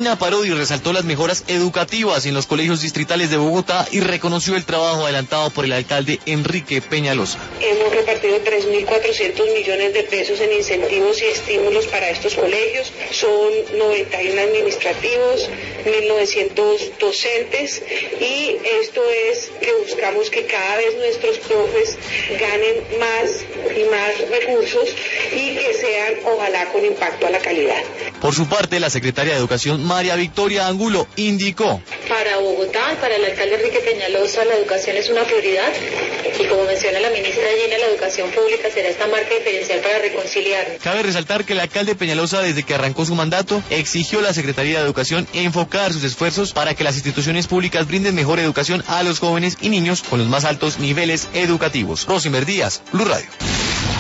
Parodi resaltó las mejoras educativas en los colegios distritales de Bogotá y reconoció el trabajo adelantado por el alcalde Enrique Peñalosa. Hemos repartido 3.400 millones de pesos en incentivos y estímulos para estos colegios. Son 91 administrativos, 1.900 docentes y esto es que buscamos que cada vez nuestros profes ganen más y más recursos y que sean, ojalá, con impacto a la calidad. Por su parte, la secretaria de Educación, María Victoria Angulo, indicó: para Bogotá, para el alcalde Enrique Peñalosa, la educación es una prioridad y, como menciona la ministra Gina, la educación pública será esta marca diferencial para reconciliar. Cabe resaltar que el alcalde Peñalosa, desde que arrancó su mandato, exigió a la Secretaría de Educación enfocar sus esfuerzos para que las instituciones públicas brinden mejor educación a los jóvenes y niños con los más altos niveles educativos. Rosimer Díaz, Blue Radio.